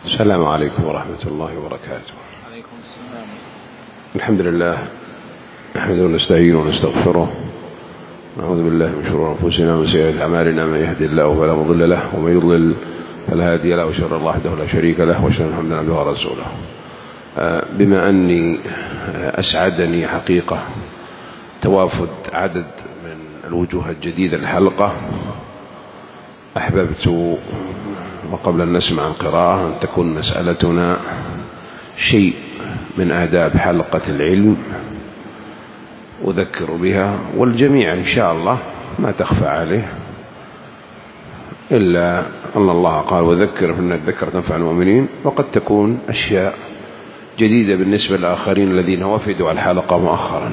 السلام عليكم ورحمة الله وبركاته. عليكم السلام. الحمد لله نحمده ونستعينه ونستغفره، نعوذ بالله من شرور أنفسنا ومن سيئات أعمالنا، من يهدي الله فلا مضل له ومن يضلل فلا هادي له، وأشهد أن لا إله إلا الله وحده لا شريك له، وأشهد أن محمدا عبده ورسوله. بما أني أسعدني حقيقة توافد عدد من الوجوه الجديدة للحلقة، أحببت وقبل أن نسمع القراءة أن تكون مسألتنا شيء من آداب حلقة العلم أذكر بها، والجميع إن شاء الله ما تخفى عليه، إلا أن الله قال وذكر فإن الذكر تنفع المؤمنين، وقد تكون أشياء جديدة بالنسبة للآخرين الذين وفدوا على الحلقة مؤخرا.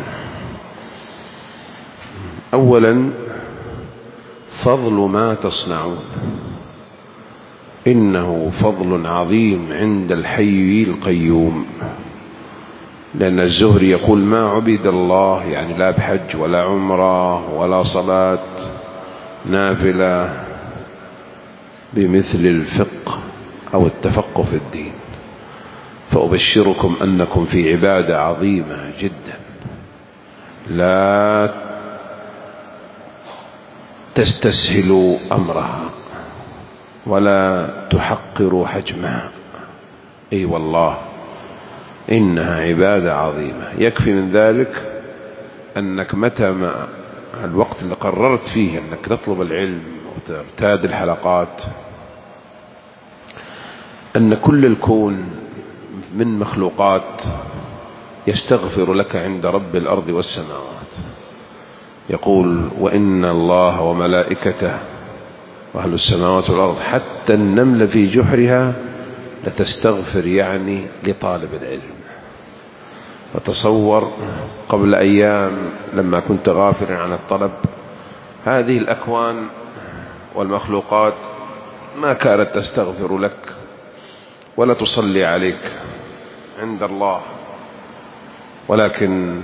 أولا، فضل ما تصنعون، إنه فضل عظيم عند الحي القيوم، لأن الزهري يقول ما عبد الله، يعني لا بحج ولا عمره ولا صلاة نافلة، بمثل الفقه أو التفقه في الدين. فأبشركم أنكم في عبادة عظيمة جدا، لا تستسهلوا أمرها ولا تحقروا حجمها، أي والله إنها عبادة عظيمة. يكفي من ذلك أنك متى ما الوقت اللي قررت فيه أنك تطلب العلم وترتاد الحلقات، أن كل الكون من مخلوقات يستغفر لك عند رب الأرض والسماوات. يقول وإن الله وملائكته وأهل السماوات والأرض حتى النمل في جحرها لتستغفر، يعني لطالب العلم. فتصور قبل أيام لما كنت غافلا عن الطلب، هذه الأكوان والمخلوقات ما كانت تستغفر لك ولا تصلي عليك عند الله، ولكن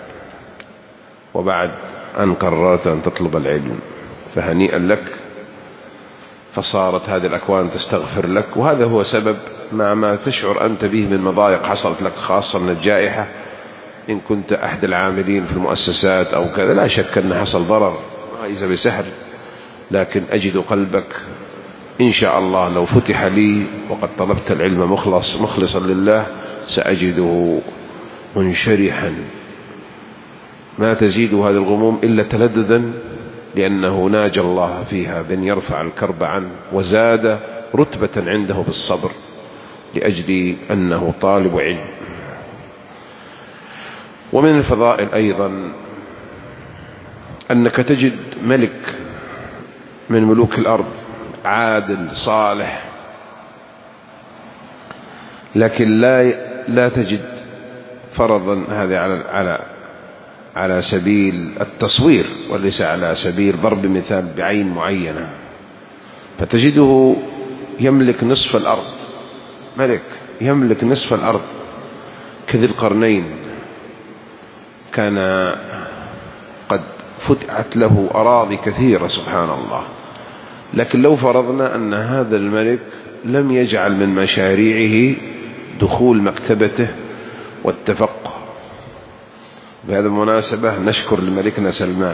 وبعد أن قررت أن تطلب العلم فهنيئا لك، فصارت هذه الأكوان تستغفر لك. وهذا هو سبب ما تشعر أنت به من مضايق حصلت لك، خاصة من الجائحة. إن كنت أحد العاملين في المؤسسات أو كذا، لا شك أن حصل ضرر ليس بسهل، لكن أجد قلبك إن شاء الله لو فتح لي وقد طلبت العلم مخلصا لله سأجده منشرحا، ما تزيد هذا الغموم إلا تلددا، لأنه ناجى الله فيها بأن يرفع الكرب عنه، وزاد رتبة عنده بالصبر لأجل أنه طالب علم. ومن الفضائل أيضا أنك تجد ملك من ملوك الأرض عادل صالح، لكن لا تجد فرضا هذا على سبيل التصوير وليس على سبيل ضرب مثال بعين معينة، فتجده يملك نصف الأرض، ملك يملك نصف الأرض كذي القرنين، كان قد فتحت له أراضي كثيرة سبحان الله. لكن لو فرضنا أن هذا الملك لم يجعل من مشاريعه دخول مكتبته والتفقه، بهذا المناسبة نشكر لملكنا سلمان،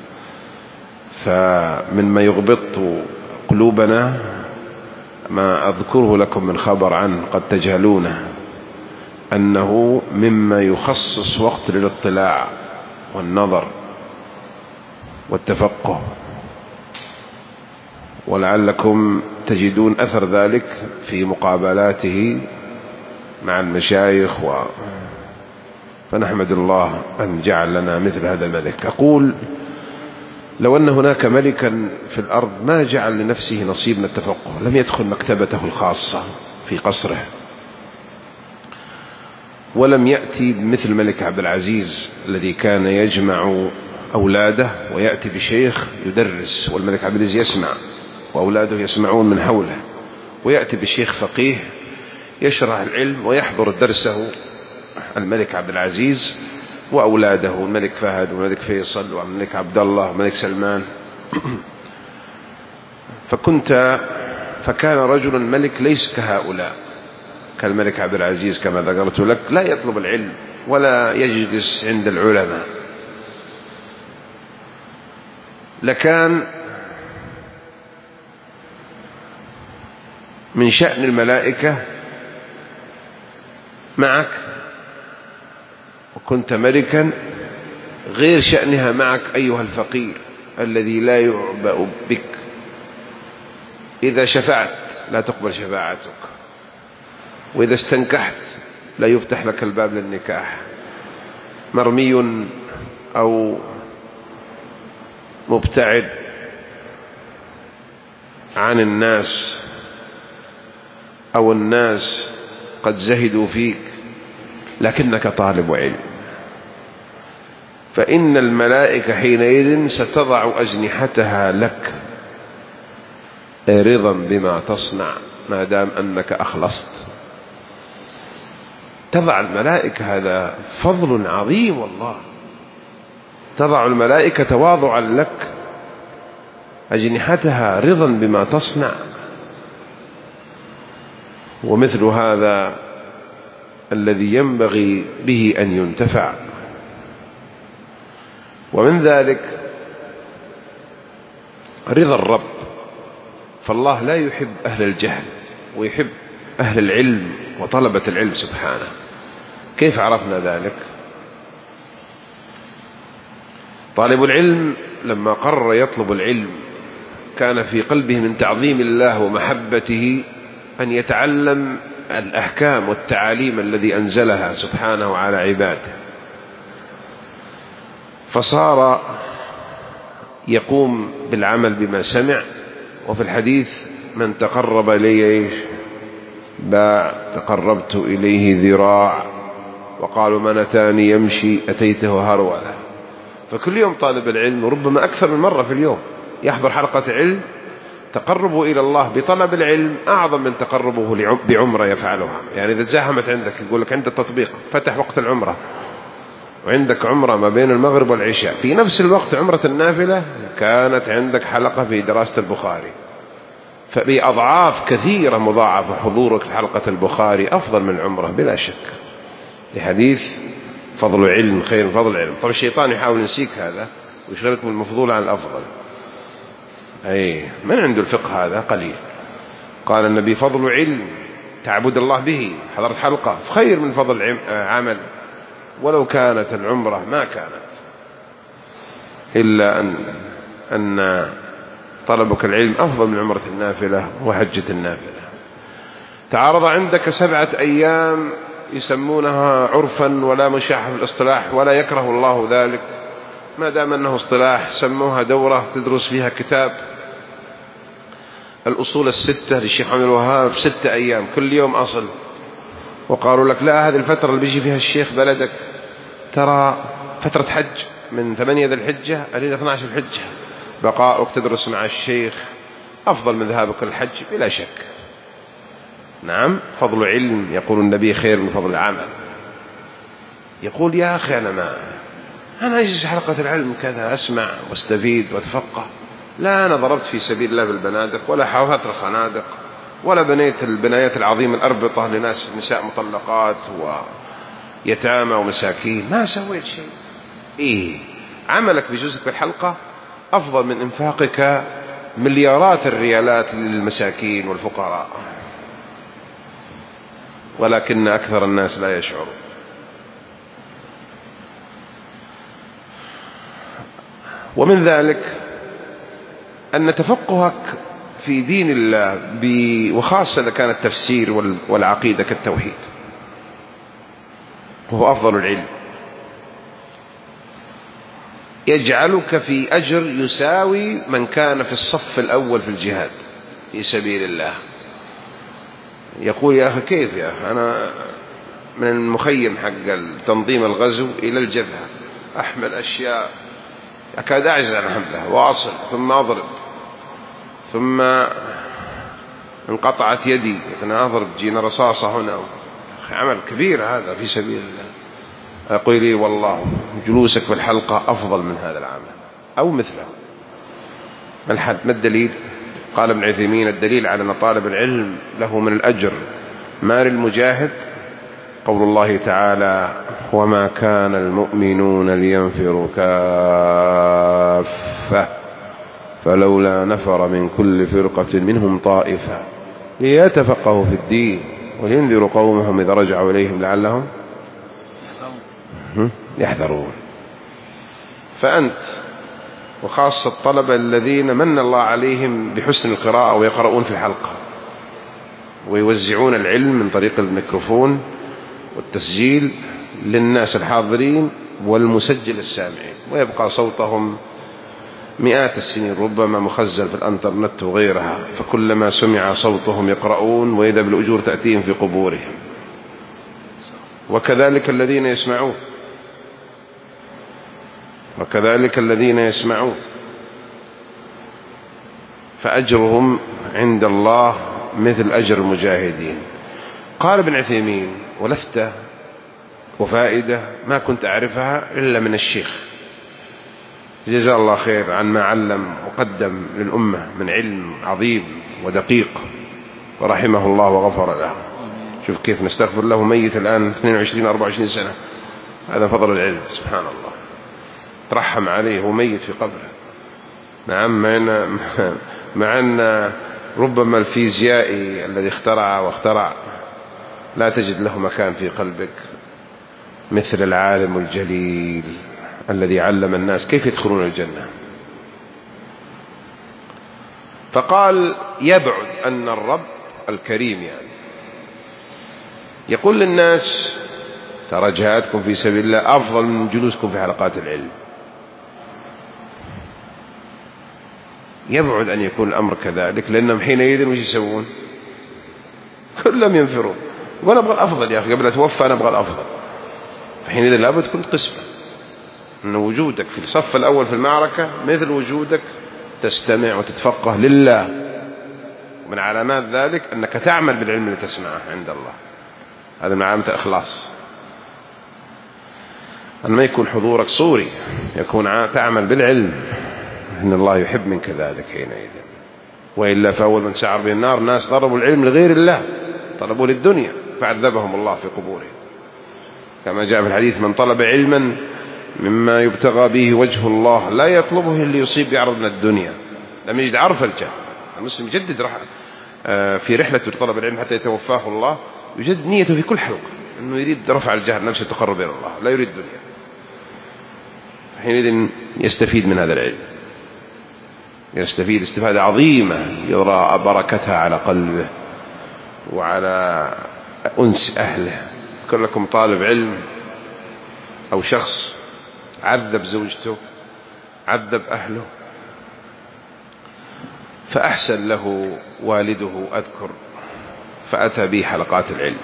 فمما يغبط قلوبنا ما أذكره لكم من خبر عنه قد تجهلونه، أنه مما يخصص وقت للاطلاع والنظر والتفقه، ولعلكم تجدون أثر ذلك في مقابلاته مع المشايخ فنحمد الله أن جعل لنا مثل هذا الملك. أقول لو أن هناك ملكا في الأرض ما جعل لنفسه نصيب من التفقه، لم يدخل مكتبته الخاصة في قصره، ولم يأتي بمثل ملك عبد العزيز الذي كان يجمع أولاده ويأتي بشيخ يدرس، والملك عبد العزيز يسمع وأولاده يسمعون من حوله، ويأتي بشيخ فقيه يشرح العلم ويحضر درسه الملك عبد العزيز وأولاده، الملك فهد والملك فيصل والملك عبد الله والملك سلمان. فكان رجل ملك ليس كهؤلاء، كالملك عبد العزيز كما ذكرت لك لا يطلب العلم ولا يجلس عند العلماء، لكان من شأن الملائكة معك وكنت ملكا غير شأنها معك أيها الفقير الذي لا يعبأ بك. إذا شفعت لا تقبل شفاعتك، وإذا استنكحت لا يفتح لك الباب للنكاح، مرمي أو مبتعد عن الناس أو الناس قد زهدوا فيك، لكنك طالب علم، فإن الملائكة حينئذ ستضع أجنحتها لك رضا بما تصنع ما دام أنك أخلصت. تضع الملائكة، هذا فضل عظيم والله، تضع الملائكة تواضعا لك أجنحتها رضا بما تصنع. ومثل هذا الذي ينبغي به أن ينتفع. ومن ذلك رضا الرب، فالله لا يحب أهل الجهل ويحب أهل العلم وطلبة العلم سبحانه. كيف عرفنا ذلك؟ طالب العلم لما قرر يطلب العلم كان في قلبه من تعظيم الله ومحبته أن يتعلم الأحكام والتعاليم الذي أنزلها سبحانه على عباده، فصار يقوم بالعمل بما سمع. وفي الحديث من تقرب إلي باع تقربت إليه ذراع، وقالوا من أتاني يمشي أتيته هرولة. فكل يوم طالب العلم ربما أكثر من مرة في اليوم يحضر حلقة علم، تقربه إلى الله بطلب العلم أعظم من تقربه بعمرة يفعلها. يعني إذا تزاحمت عندك، يقول لك عند التطبيق فتح وقت العمرة وعندك عمرة ما بين المغرب والعشاء، في نفس الوقت عمرة النافلة كانت عندك حلقة في دراسة البخاري، فبأضعاف كثيرة مضاعفة حضورك في حلقة البخاري أفضل من العمرة بلا شك، لحديث فضل علم خير من فضل علم. طب الشيطان يحاول ينسيك هذا ويشغلك من المفضول عن الأفضل. من عنده الفقه هذا قليل. قال النبي فضل علم تعبد الله به، حضرت حلقة خير من فضل عمل، ولو كانت العمرة ما كانت، إلا أن طلبك العلم أفضل من عمرة النافلة وحجة النافلة. تعارض عندك 7 أيام يسمونها عرفا ولا مشاحة في الاصطلاح ولا يكره الله ذلك، ما دام أنه اصطلاح سموها دورة تدرس فيها كتاب الأصول 6 للشيخ عبد الوهاب 6 أيام كل يوم أصل، وقالوا لك لا، هذه الفترة اللي بيجي فيها الشيخ بلدك ترى فترة حج من 8 ذي الحجة إلى 12 الحجة، بقاؤك تدرس مع الشيخ أفضل من ذهابك الحج بلا شك. نعم، فضل علم يقول النبي خير من فضل عمل. يقول يا أخي أنا أجلس حلقة العلم كذا أسمع واستفيد واتفقه، لا أنا ضربت في سبيل الله بالبنادق ولا حاولت الخنادق ولا بنيت البنايات العظيمة الأربطة لناس نساء مطلقات ويتامى ومساكين، ما سويت شيء. عملك بجزء بالحلقة أفضل من إنفاقك مليارات الريالات للمساكين والفقراء، ولكن أكثر الناس لا يشعرون. ومن ذلك أن تفقهك في دين الله وخاصة إذا كان التفسير والعقيدة كالتوحيد وهو أفضل العلم، يجعلك في أجر يساوي من كان في الصف الأول في الجهاد في سبيل الله. يقول يا أخي كيف يا أخي، أنا من المخيم حق تنظيم الغزو إلى الجبهة أحمل أشياء أكاد أعجز عن حملها وأصل ثم أضرب ثم انقطعت يدي أنا أضرب جينا رصاصة هنا، عمل كبير هذا في سبيل الله. أقول لي والله جلوسك في الحلقة أفضل من هذا العمل أو مثله. ما الدليل؟ قال ابن عثيمين الدليل على أن طالب العلم له من الأجر ما للمجاهد قول الله تعالى: وما كان المؤمنون لينفروا كافة فلولا نفر من كل فرقة منهم طائفة ليتفقهوا في الدين ولينذروا قومهم إذا رجعوا إليهم لعلهم يحذرون. فأنت وخاصة الطلبة الذين من الله عليهم بحسن القراءة ويقرؤون في الحلقة ويوزعون العلم من طريق الميكروفون والتسجيل للناس الحاضرين والمسجل السامعين، ويبقى صوتهم مئات السنين ربما مخزن في الانترنت وغيرها، فكلما سمع صوتهم يقرؤون وإذا بالأجور تأتيهم في قبورهم. وكذلك الذين يسمعون فأجرهم عند الله مثل أجر المجاهدين. قال ابن عثيمين ولفتة وفائدة ما كنت أعرفها إلا من الشيخ جزاه الله خير عن ما علم وقدم للأمة من علم عظيم ودقيق، ورحمه الله وغفر له. شوف كيف نستغفر له ميت الآن 22-24 سنة، هذا فضل العلم سبحان الله. ترحم عليه وميت في قبره. نعم، مع أن ربما الفيزيائي الذي اخترع لا تجد له مكان في قلبك مثل العالم الجليل الذي علم الناس كيف يدخلون الجنة. فقال: يبعد أن الرب الكريم يقول للناس: ترى جهادكم في سبيل الله أفضل من جلوسكم في حلقات العلم. يبعد أن يكون الأمر كذلك، لأنهم حينئذ وش يسوون؟ كلهم ينفرون، وأنا أبغى الأفضل يا أخي، قبل أتوفى أنا أبغى الأفضل. فحينئذ لابد تكون قسمة أن وجودك في الصف الأول في المعركة مثل وجودك تستمع وتتفقه لله، ومن علامات ذلك أنك تعمل بالعلم اللي تسمعه عند الله. هذا من علامة الإخلاص، أن ما يكون حضورك صوري، يكون تعمل بالعلم، إن الله يحب منك ذلك حينئذ. وإلا فأول من سعر به النار ناس طلبوا العلم لغير الله، طلبوا للدنيا فعذبهم الله في قبورهم، كما جاء في الحديث: من طلب علما مما يبتغى به وجه الله لا يطلبه إلا يصيب بعرض من الدنيا لم يجد عرف الجنة. المسلم يجدد في رحلة طلب العلم حتى يتوفاه الله، يجدد نيته في كل حلقة أنه يريد رفع الجهل نفسه تقرب إلى الله، لا يريد الدنيا. حينئذ يستفيد من هذا العلم، يستفيد استفادة عظيمة يرى بركتها على قلبه وعلى أنس أهله. كلكم طالب علم أو شخص عذب زوجته، عذب أهله، فأحسن له والده أذكر، فأتى به حلقات العلم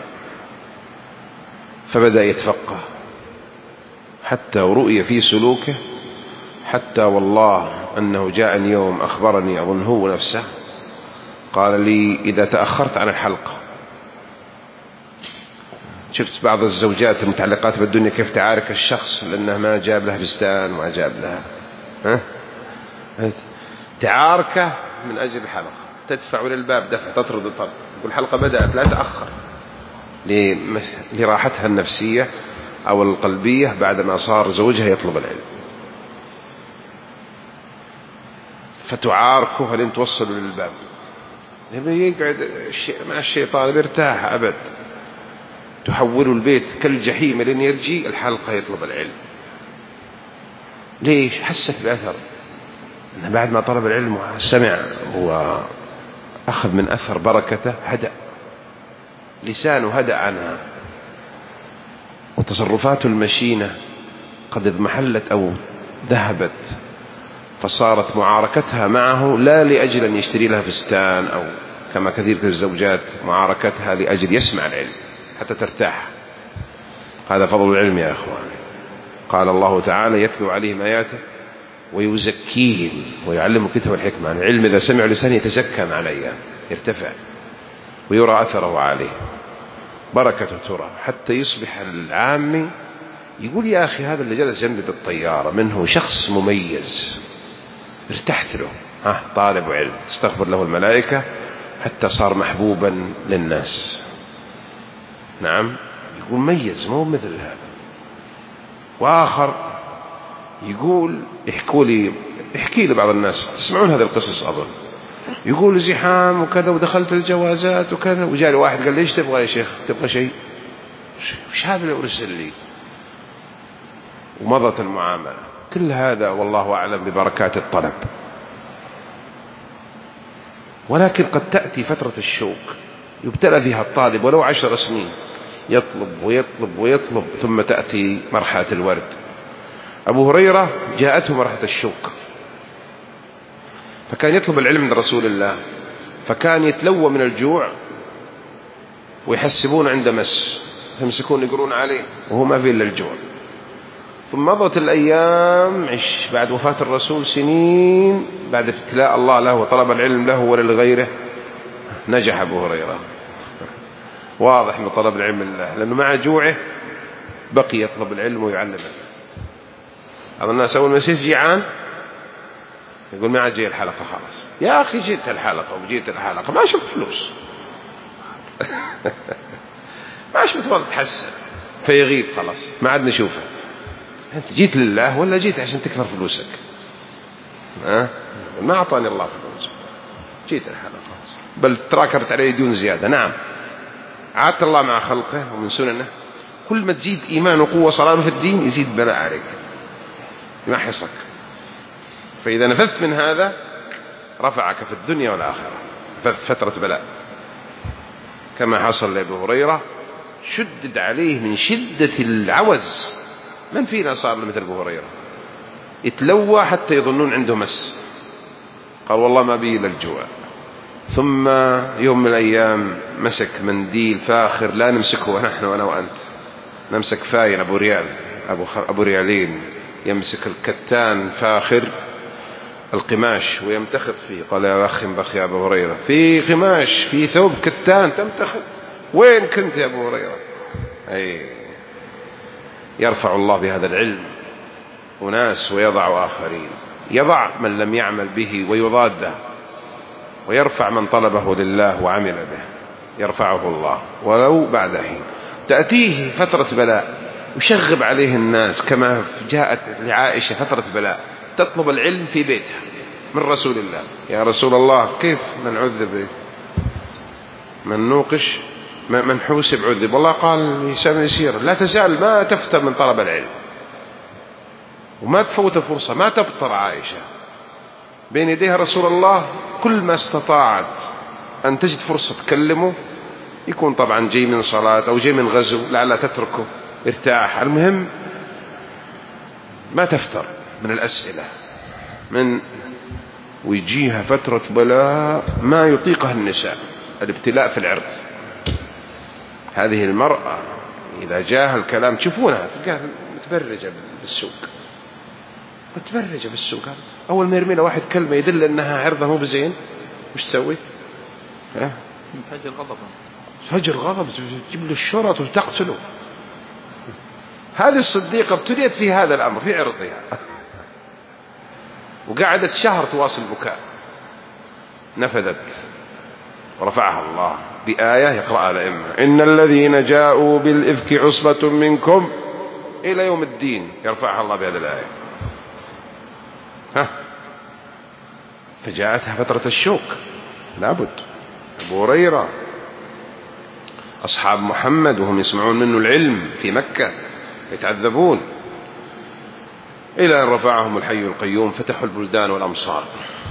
فبدأ يتفقه حتى ورؤي في سلوكه، حتى والله أنه جاءني يوم أخبرني أظن هو نفسه قال لي: إذا تأخرت عن الحلقة، شفت بعض الزوجات المتعلقات بالدنيا كيف تعارك الشخص لأنه ما جاب له فستان وما جاب لها تعاركه من أجل الحلقة، تدفع للباب دفع، تطرد الطرد، يقول الحلقة بدأت لا تأخر، لراحتها النفسية أو القلبية بعدما صار زوجها يطلب العلم، فتعاركه لين توصلوا للباب. يقعد مع الشيطان يرتاح أبد، تحولوا البيت كالجحيم لين يرجي الحلقة يطلب العلم. ليش؟ حست بأثر، أنه بعد ما طلب العلم سمع وأخذ من أثر بركته، هدأ لسانه، هدأ عنها، وتصرفاته المشينة قد اضمحلت أو ذهبت، فصارت معاركتها معه لا لأجل أن يشتري لها فستان أو كما كثير من الزوجات، معاركتها لأجل يسمع العلم حتى ترتاح. هذا فضل العلم يا أخواني. قال الله تعالى: يتلو عليهم آياته ويزكيهم ويعلمهم الكتاب والحكمة. العلم إذا سمع لسانه يتزكى مع الأيام، يرتفع ويرى أثره عليه، بركته ترى، حتى يصبح العامي يقول: يا أخي هذا اللي جلس جنبي بالطيارة منه شخص مميز، ارتحت له، طالب علم، استغفر له الملائكة حتى صار محبوبا للناس. نعم، يقول ميز مو مثل هذا. وآخر يقول يحكي لي بعض الناس، تسمعون هذه القصص أظن، يقول زحام وكذا ودخلت الجوازات وكذا، وجاء واحد قال لي ايش تبغى يا شيخ؟ تبغى شيء؟ وش هذا اللي أرسل لي؟ ومضت المعاملة. كل هذا والله أعلم ببركات الطلب. ولكن قد تأتي فترة الشوق يبتلى فيها الطالب ولو 10 سنين، يطلب ويطلب ويطلب، ثم تأتي مرحلة الورد. أبو هريرة جاءته مرحلة الشوق، فكان يطلب العلم من رسول الله، فكان يتلوى من الجوع ويحسبون عند مس، يمسكون يقرون عليه وهو ما فيه إلا الجوع. ثم مضت الأيام، بعد وفاة الرسول سنين، بعد ابتلاء الله له وطلب العلم له ولغيره، نجح أبو هريرة. واضح من طلب العلم لله، لأنه مع جوعه بقي يطلب العلم ويعلمه. بعض الناس أول ما يصير جيعان يقول ما عاد جاي الحلقة خلاص. يا أخي جيت الحلقة وجيت الحلقة ما شفت فلوس ما شفت وضع تحسن، فيغيب خلاص ما عاد نشوفه. أنت جيت لله ولا جيت عشان تكثر فلوسك؟ ما أعطاني الله فلوس، جيت الحلقة بل تراكبت عليه ديون زيادة. نعم، عادت الله مع خلقه ومن سننه كل ما تزيد إيمان وقوة صلابة في الدين يزيد بلاء عليك يمحصك. فإذا نفذت من هذا رفعك في الدنيا والآخرة، فترة بلاء كما حصل لأبي هريرة. شدد عليه من شدة العوز، من فينا صار مثل أبو هريرة يتلوى حتى يظنون عنده مس، قال والله ما بي للجوع. ثم يوم من الأيام مسك منديل فاخر لا نمسكه نحن أنا وأنت، نمسك فاين أبو ريال أبو ريالين، يمسك الكتان فاخر القماش ويمتخذ فيه. قال يا أخي بخ يا أبو هريرة، في قماش في ثوب كتان تمتخذ، وين كنت يا أبو هريرة؟ أي يرفع الله بهذا العلم وناس ويضع آخرين، يضع من لم يعمل به ويضاده، ويرفع من طلبه لله وعمل به، يرفعه الله ولو بعد حين. تأتيه فترة بلاء يشغب عليه الناس، كما جاءت لعائشة فترة بلاء تطلب العلم في بيتها من رسول الله. يا رسول الله كيف من عذب من نوقش من حوسب عذب؟ والله قال يسير لا تزال ما تفتر من طلب العلم وما تفوت الفرصة، ما تبطر عائشة بين يديها رسول الله، كل ما استطاعت أن تجد فرصة تكلمه، يكون طبعا جاي من صلاة أو جاي من غزو لعلها تتركه ارتاح، المهم ما تفتر من الأسئلة ويجيها فترة بلاء ما يطيقها النساء، الابتلاء في العرض. هذه المرأة إذا جاءها الكلام تشوفونها تلقاها متبرجة بالسوق، متبرجة بالسوق. أول ما يرمي له واحد كلمة يدل أنها عرضها مو بزين، وش تسوي؟ فجر غضب تجيب له الشرط وتقتله. هذه الصديقة ابتليت في هذا الأمر في عرضها، وقعدت شهر تواصل بكاء، نفذت ورفعها الله بآية يقرأها الأئمة: إن الذين جاءوا بالإفك عصبة منكم إلى يوم الدين، يرفعها الله بهذه الآية. فجاءتها فترة الشوك لابد. أبو هريرة أصحاب محمد وهم يسمعون منه العلم في مكة يتعذبون، إلى أن رفعهم الحي القيوم، فتحوا البلدان والأمصار.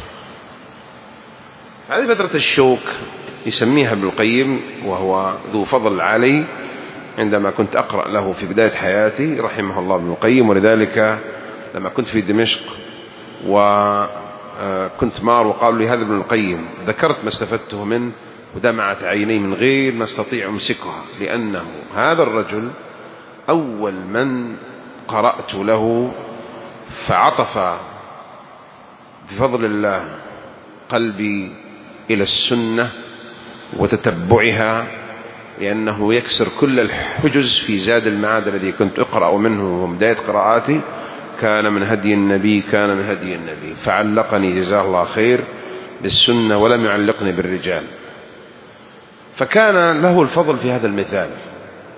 هذه فترة الشوك يسميها ابن القيم، وهو ذو فضل علي عندما كنت أقرأ له في بداية حياتي رحمه الله ابن القيم. ولذلك لما كنت في دمشق وكنت مار وقالوا لي هذا ابن القيم، ذكرت ما استفدته منه ودمعت عيني من غير ما استطيع أمسكها، لأنه هذا الرجل أول من قرأت له فعطف بفضل الله قلبي إلى السنة وتتبعها، لأنه يكسر كل الحجز في زاد المعاد الذي كنت أقرأ منه وبداية قراءاتي، كان من هدي النبي، كان من هدي النبي، فعلقني جزاه الله خير بالسنة ولم يعلقني بالرجال. فكان له الفضل في هذا المثال،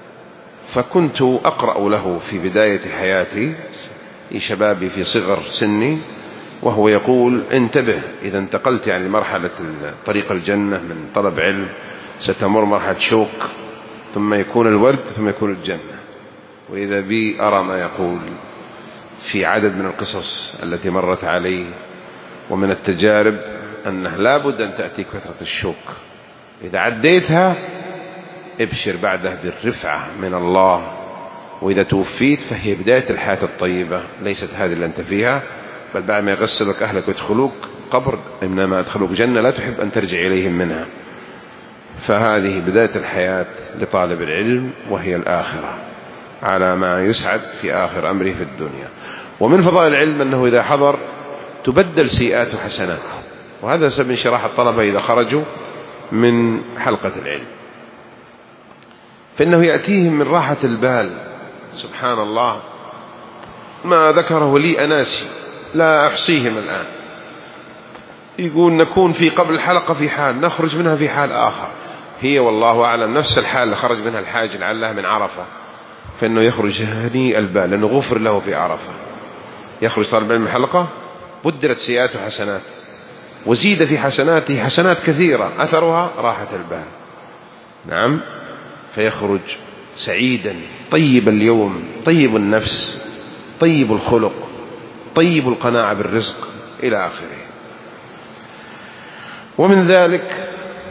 فكنت أقرأ له في بداية حياتي في شبابي في صغر سني وهو يقول: انتبه، إذا انتقلت يعني مرحلة طريق الجنة من طلب علم ستمر مرحلة شوق، ثم يكون الورد، ثم يكون الجنة. وإذا بي أرى ما يقول في عدد من القصص التي مرت علي ومن التجارب أنه لا بد أن تأتيك فترة الشوق، إذا عديتها ابشر بعده بالرفعة من الله، وإذا توفيت فهي بداية الحياة الطيبة، ليست هذه اللي أنت فيها، بل بعد ما يغسلك أهلك ويدخلوك قبر إنما أدخلوك جنة لا تحب أن ترجع إليهم منها. فهذه بداية الحياة لطالب العلم، وهي الآخرة على ما يسعد في آخر أمره في الدنيا. ومن فضائل العلم أنه إذا حضر تبدل سيئات حسنات، وهذا سبب انشراح الطلبة إذا خرجوا من حلقة العلم، فإنه يأتيهم من راحة البال. سبحان الله، ما ذكره لي أناسي لا أحصيهم الآن، يقول نكون في قبل الحلقة في حال، نخرج منها في حال آخر، هي والله أعلم نفس الحال اللي خرج منها الحاج لعله من عرفة، فإنه يخرج هنيء البال لأنه غفر له في عرفة. يخرج طالب العلم من الحلقة بدلت سيئاته حسنات، وزيد في حسناته حسنات كثيرة أثرها راحة البال. نعم، فيخرج سعيدا طيب اليوم، طيب النفس، طيب الخلق، طيب القناعة بالرزق إلى آخره. ومن ذلك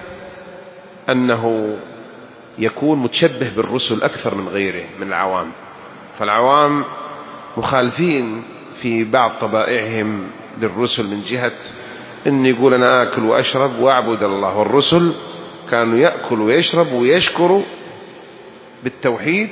أنه يكون متشبه بالرسل أكثر من غيره من العوام، فالعوام مخالفين في بعض طبائعهم للرسل من جهة إن يقول أنا آكل وأشرب وأعبد الله، والرسل كانوا يأكل ويشرب ويشكر بالتوحيد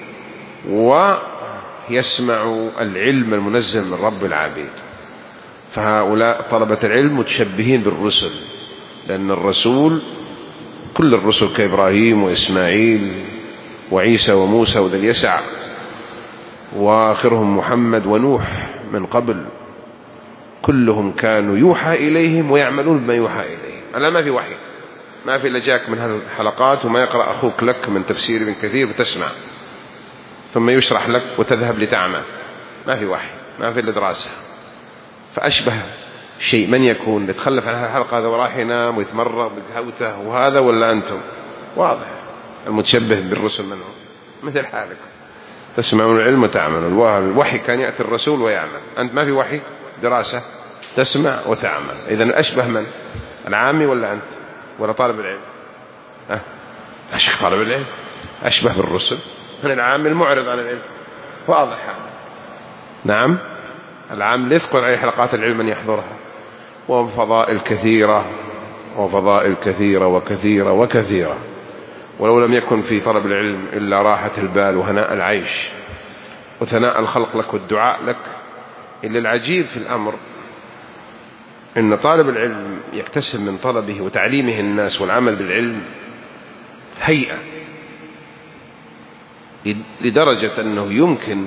ويسمع العلم المنزل من رب العبيد. فهؤلاء طلبة العلم متشبهين بالرسل، لأن الرسول كل الرسل كإبراهيم وإسماعيل وعيسى وموسى وذي اليسع وآخرهم محمد ونوح من قبل، كلهم كانوا يوحى إليهم ويعملون بما يوحى إليهم. ألا ما في وحي، ما في إلا جاك من هذه الحلقات وما يقرأ أخوك لك من تفسير ابن كثير وتسمع ثم يشرح لك وتذهب لتعمل، ما في وحي، ما في إلا دراسة. فأشبه شيء من يكون يتخلف عن هذه الحلقة هذا وراح ينام ويتمرغ بقهوته وهذا، ولا أنتم؟ واضح المتشبه بالرسل منهم مثل حالك، تسمعون العلم وتعملون. الوحي كان يأتي الرسول ويعمل، أنت ما في وحي، دراسة تسمع وتعمل. إذن أشبه من؟ العامي ولا أنت ولا طالب العلم؟ أشبه طالب العلم، أشبه بالرسل من العامي المعرض عن العلم. واضح هذا. نعم، العام لا يثقل عليه حلقات العلم من يحضرها، وفضائل كثيرة وفضائل كثيرة وكثيرة وكثيرة. ولو لم يكن في طلب العلم إلا راحة البال وهناء العيش وثناء الخلق لك والدعاء لك. إلا العجيب في الأمر إن طالب العلم يكتسب من طلبه وتعليمه الناس والعمل بالعلم هيئة، لدرجة أنه يمكن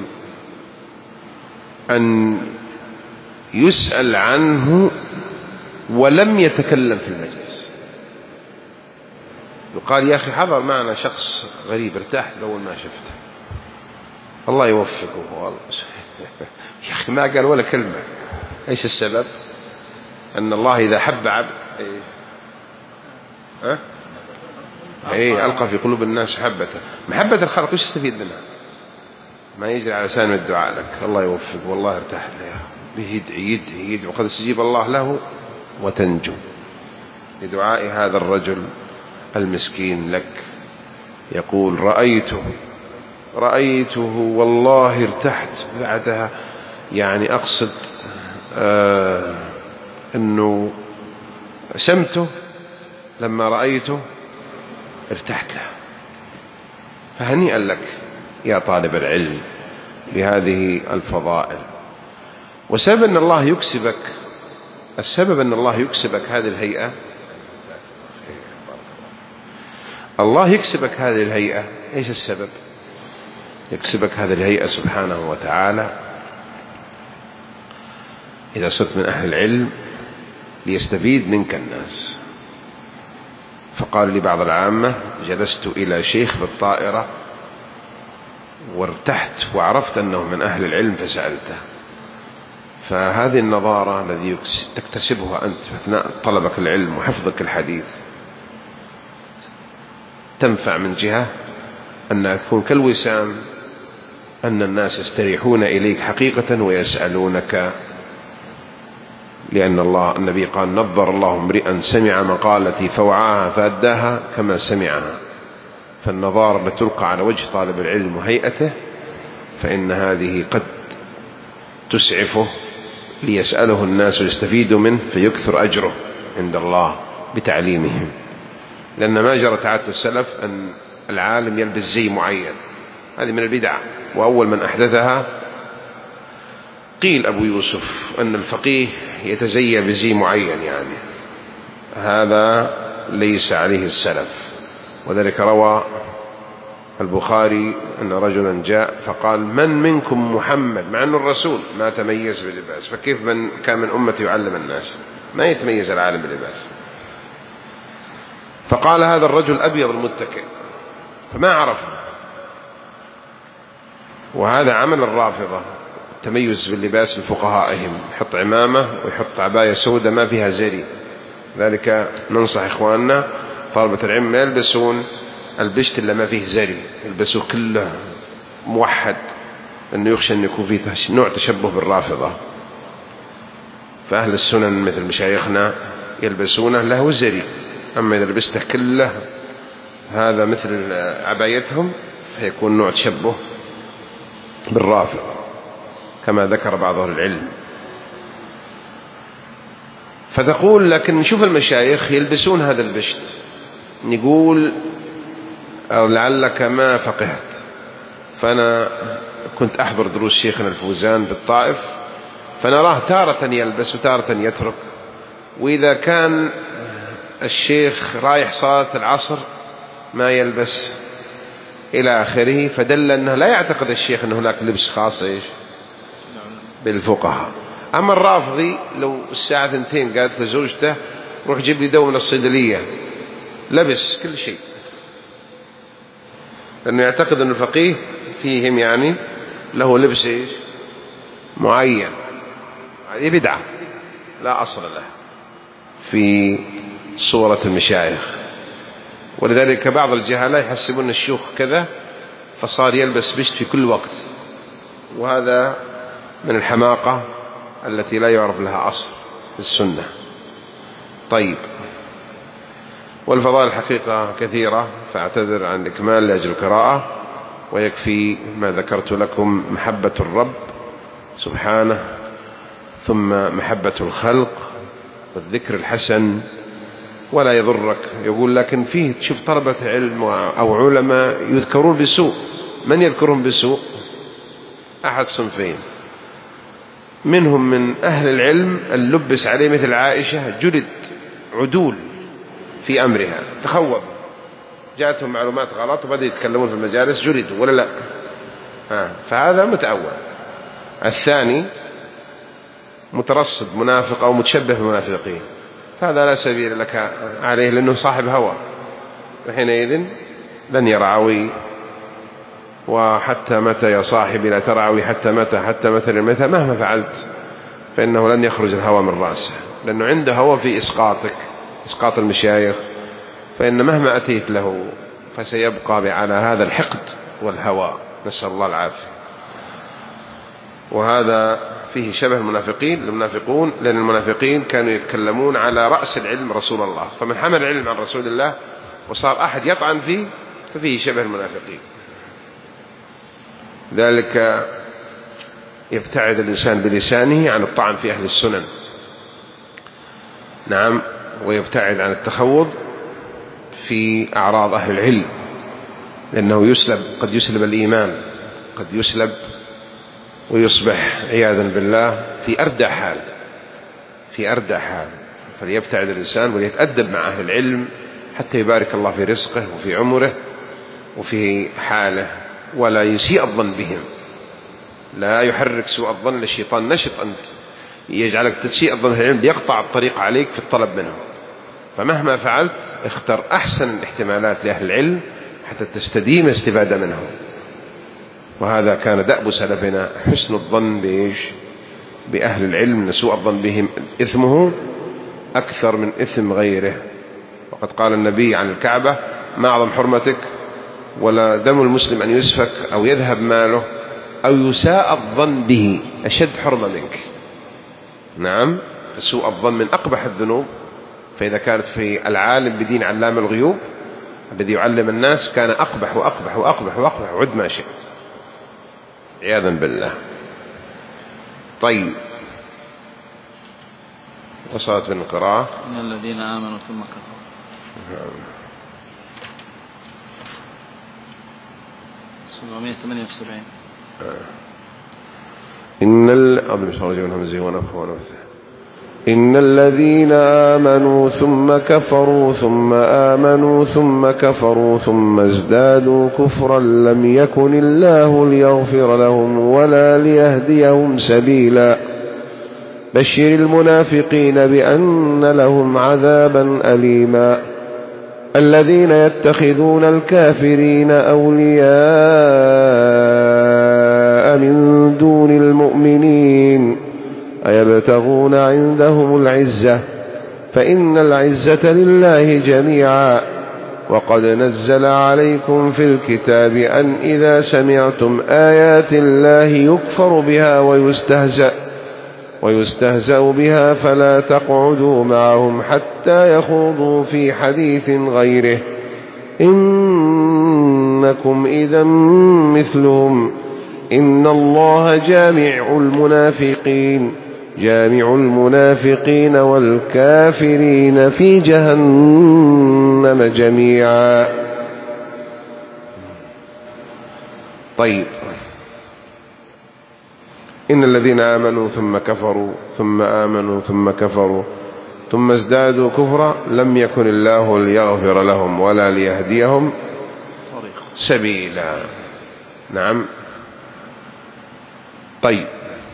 أن يسأل عنه ولم يتكلم في المجلس. يقال يا أخي حضر معنا شخص غريب ارتاحت أول ما شفته، الله يوفقه والله. يا أخي ما قال ولا كلمة. إيش السبب؟ أن الله إذا حب عبد ألقى في قلوب الناس محبة الخلق. وش يستفيد منها؟ ما يجري على لسان الدعاء لك الله يوفق والله ارتحت له، يدعي وقد استجيب الله له وتنجو لدعاء هذا الرجل المسكين لك. يقول رأيته والله ارتحت بعدها، يعني أقصد أنه سمته لما رأيته ارتحت له. فهنيئا لك يا طالب العلم بهذه الفضائل. والسبب أن الله يكسبك هذه الهيئة، الله يكسبك هذه الهيئة. إيش السبب؟ يكسبك هذه الهيئة سبحانه وتعالى إذا صرت من أهل العلم ليستفيد منك الناس. فقال لي بعض العامة: جلست إلى شيخ بالطائرة وارتحت وعرفت أنه من أهل العلم فسألته. فهذه النظارة الذي تكتسبها أنت أثناء طلبك العلم وحفظك الحديث تنفع من جهة أنها تكون كالوسام، أن الناس يستريحون إليك حقيقة ويسألونك، لأن النبي قال: نظر الله امرئا سمع مقالتي فوعاها فأداها كما سمعها. فالنظارة التي تلقى على وجه طالب العلم وهيئته فإن هذه قد تسعفه ليسأله الناس ويستفيدوا منه فيكثر أجره عند الله بتعليمهم. لأن ما جرت عادة السلف أن العالم يلبس زي معين، هذه من البدع، وأول من أحدثها قيل أبو يوسف أن الفقيه يتزيى بزي معين، يعني هذا ليس عليه السلف. وذلك روى البخاري أن رجلا جاء فقال: من منكم محمد؟ مع أن الرسول ما تميز باللباس، فكيف من كان من أمته يعلم الناس؟ ما يتميز العالم باللباس. فقال هذا الرجل أبيض المتكئ، فما عرفه. وهذا عمل الرافضة، التميز باللباس لفقهائهم، يحط عمامة ويحط عباية سوداء ما فيها زري. ذلك ننصح إخواننا طلبة العلم ما يلبسون البشت إلا ما فيه زري، يلبسوا كله موحد، أنه يخشى أن يكون فيه نوع تشبه بالرافضة. فأهل السنن مثل مشايخنا يلبسونه له زري، أما إذا لبسته كله هذا مثل عبايتهم فيكون نوع تشبه بالرافضة كما ذكر بعض أهل العلم. فتقول لكن نشوف المشايخ يلبسون هذا البشت، نقول أو لعلك ما فقهت. فأنا كنت أحضر دروس شيخنا الفوزان بالطائف، فنراه تارة يلبس وتارة يترك. وإذا كان الشيخ رايح صلاة العصر ما يلبس إلى آخره، فدل أنه لا يعتقد الشيخ أن هناك لبس خاص بالفقهاء. أما الرافضي لو الساعة 2 قالت لزوجته روح جيب لي دواء من الصيدلية، لبس كل شيء، لأنه يعتقد أن الفقيه فيهم يعني له لبس معين. هذه بدعة لا أصل له في صورة المشايخ. ولذلك بعض الجهلاء يحسبون الشيوخ كذا فصار يلبس بشت في كل وقت، وهذا من الحماقة التي لا يعرف لها أصل في السنة. طيب، والفضائل الحقيقة كثيرة، فاعتذر عن الإكمال لأجل القراءة، ويكفي ما ذكرت لكم: محبة الرب سبحانه، ثم محبة الخلق، والذكر الحسن. ولا يضرك يقول لكن فيه تشوف طلبة علم أو علماء يذكرون بسوء. من يذكرهم بسوء؟ أحد صنفين: منهم من أهل العلم اللبس عليه مثل عائشة جلد عدول في أمرها، تخوض، جاءتهم معلومات غلط وبدأوا يتكلمون في المجالس جلدوا ولا لا؟ فهذا متأول. الثاني مترصد منافق أو متشبه بالمنافقين، فهذا لا سبيل لك عليه لأنه صاحب هوى، وحينئذ لن يرعوي. وحتى متى يا صاحبي لا ترعوي، حتى متى، حتى مثل المتى، مهما فعلت فإنه لن يخرج الهوى من رأسه، لأنه عنده هوى في إسقاطك، إسقاط المشايخ، فإن مهما أتيت له فسيبقى على هذا الحقد والهوى، نسأل الله العافية. وهذا فيه شبه المنافقون، لأن المنافقين كانوا يتكلمون على رأس العلم رسول الله، فمن حمل العلم عن رسول الله وصار أحد يطعن فيه ففيه شبه المنافقين. ذلك يبتعد الإنسان بلسانه عن الطعن في أهل السنن، نعم، ويبتعد عن التخوض في أعراض أهل العلم، لأنه قد يسلب الإيمان، قد يسلب ويصبح عياذا بالله في أردى حال. فليبتعد الإنسان وليتأدب مع أهل العلم حتى يبارك الله في رزقه وفي عمره وفي حاله، ولا يسيء الظن بهم. لا يحرك سوء الظن للشيطان نشط أنت يجعلك تسيء الظن بالعلم، ليقطع الطريق عليك في الطلب منهم. فمهما فعلت اختر أحسن الاحتمالات لأهل العلم حتى تستديم الاستفادة منهم. وهذا كان دأب سلفنا حسن الظن بأهل العلم، أن سوء الظن بهم إثمه أكثر من إثم غيره. وقد قال النبي عن الكعبة: ما أعظم حرمتك ولا دم المسلم أن يسفك أو يذهب ماله أو يساء الظن به أشد حرمة منك. نعم، فسوء الظن من أقبح الذنوب. فإذا كانت في العالم بدين علام الغيوب الذي يعلم الناس كان أقبح وأقبح وأقبح وأقبح وعد ما شئت، عياذا بالله. طيب، وصلت من القراءة: إن الذين آمنوا ثم كفروا. 778. إن الذين آمنوا ثم كفروا ثم آمنوا ثم كفروا ثم ازدادوا كفرا لم يكن الله ليغفر لهم ولا ليهديهم سبيلا. بشر المنافقين بأن لهم عذابا أليما. الذين يتخذون الكافرين أولياء من دون المؤمنين أيبتغون عندهم العزة فإن العزة لله جميعا. وقد نزل عليكم في الكتاب أن إذا سمعتم آيات الله يكفر بها ويستهزأ بها فلا تقعدوا معهم حتى يخوضوا في حديث غيره إنكم إذا مثلهم. إن الله جامع المنافقين والكافرين في جهنم جميعا. طيب، إن الذين آمنوا ثم كفروا ثم آمنوا ثم كفروا ثم ازدادوا كفرا لم يكن الله ليغفر لهم ولا ليهديهم سبيلا. نعم. طيب،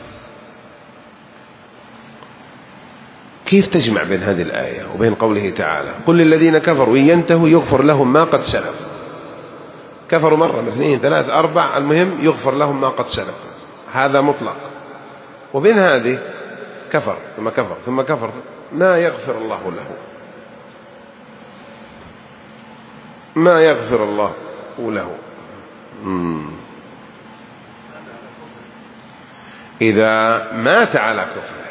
كيف تجمع بين هذه الآية وبين قوله تعالى: قل للذين كفروا إن ينتهوا يغفر لهم ما قد سلف؟ كفروا مرة 2 3 4، المهم يغفر لهم ما قد سلف، هذا مطلق. وبين هذه كفر ثم كفر ثم كفر ما يغفر الله له، ما يغفر الله له. إذا مات على كفره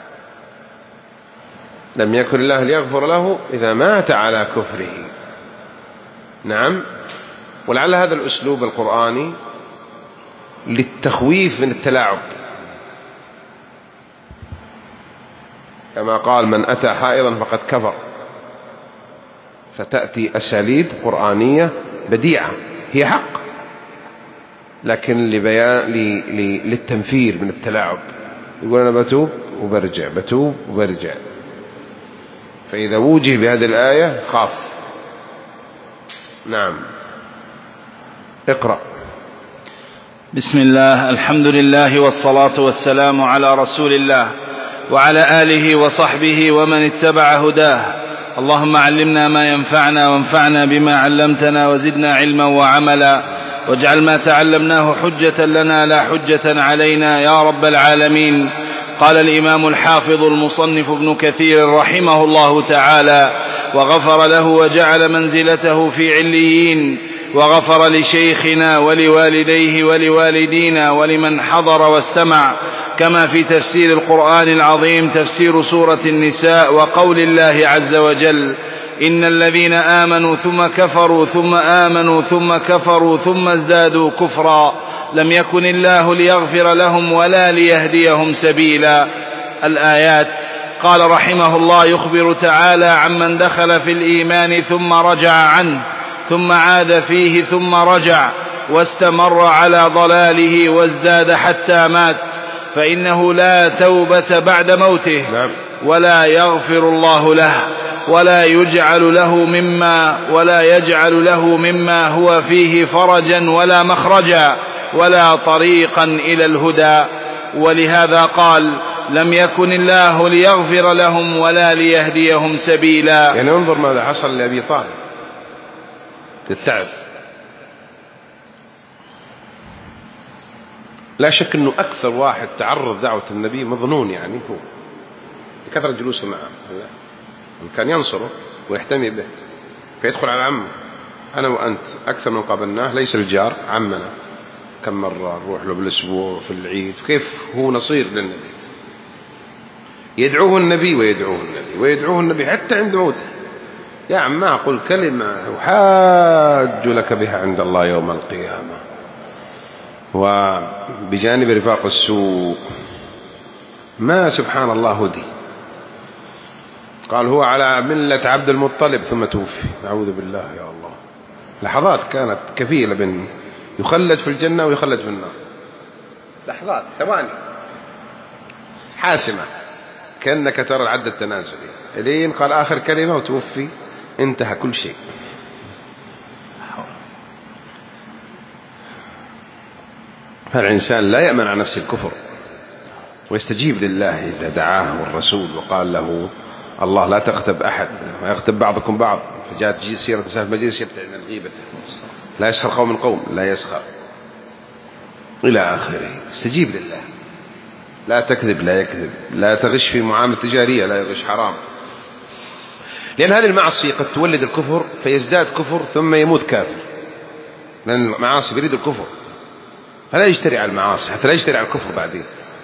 لم يكن الله ليغفر له إذا مات على كفره. نعم. ولعل هذا الأسلوب القرآني للتخويف من التلاعب، كما قال: من أتى حائضا فقد كفر. فتأتي أساليب قرآنية بديعة هي حق، لكن للتنفير من التلاعب. يقول: أنا بتوب وبرجع، بتوب وبرجع. فإذا وجه بهذه الآية خاف. نعم. اقرأ. بسم الله، الحمد لله والصلاة والسلام على رسول الله وعلى آله وصحبه ومن اتبع هداه. اللهم علمنا ما ينفعنا وانفعنا بما علمتنا وزدنا علما وعملا، واجعل ما تعلمناه حجة لنا لا حجة علينا يا رب العالمين. قال الإمام الحافظ المصنف ابن كثير رحمه الله تعالى: وغفر له وجعل منزلته في عليين، وغفر لشيخنا ولوالديه ولوالدينا ولمن حضر واستمع، كما في تفسير القرآن العظيم تفسير سورة النساء وقول الله عز وجل: إن الذين آمنوا ثم كفروا ثم آمنوا ثم كفروا ثم ازدادوا كفرا لم يكن الله ليغفر لهم ولا ليهديهم سبيلا. الآيات. قال رحمه الله: يخبر تعالى عمن دخل في الإيمان ثم رجع عنه، ثم عاد فيه ثم رجع واستمر على ضلاله وازداد حتى مات، فإنه لا توبة بعد موته ولا يغفر الله له ولا يجعل له مما هو فيه فرجا ولا مخرجا ولا طريقا إلى الهدى. ولهذا قال: لم يكن الله ليغفر لهم ولا ليهديهم سبيلا. يعني انظر ماذا حصل لأبي طالب، التعب. لا شك أنه أكثر واحد تعرض دعوة النبي مظنون يعني هو كثرة جلوسه معه، كان ينصره ويحتمي به فيدخل على عمه. أنا وأنت أكثر من قابلناه، ليس الجار، عمنا كم مرة نروح له بالأسبوع في العيد، كيف هو نصير للنبي، يدعوه النبي ويدعوه النبي حتى عند موته. يا عم قل كلمة أحاج لك بها عند الله يوم القيامة. وبجانب رفاق السوء ما سبحان الله هدي، قال هو على ملة عبد المطلب ثم توفي، نعوذ بالله يا الله. لحظات كانت كفيلة بأن يخلد في الجنة ويخلد في النار، لحظات ثواني حاسمة كأنك ترى العد التنازلي، إلين قال آخر كلمة وتوفي، انتهى كل شيء. فالإنسان لا يأمن على نفسه الكفر ويستجيب لله إذا دعاه والرسول وقال له الله لا تغتب أحد ويغتب بعضكم بعض، فجاءت سيرة سهل مجلس يبتعد عن الغيبة، لا يسخر قوم من قوم، لا يسخر إلى آخره. استجيب لله، لا تكذب لا يكذب، لا تغش في معاملة تجارية، لا يغش حرام، لأن هذه المعصية قد تولد الكفر فيزداد كفر ثم يموت كافر، لأن المعاصي يريد الكفر، فلا يجتري على المعاصي حتى لا يجتري على الكفر بعدين.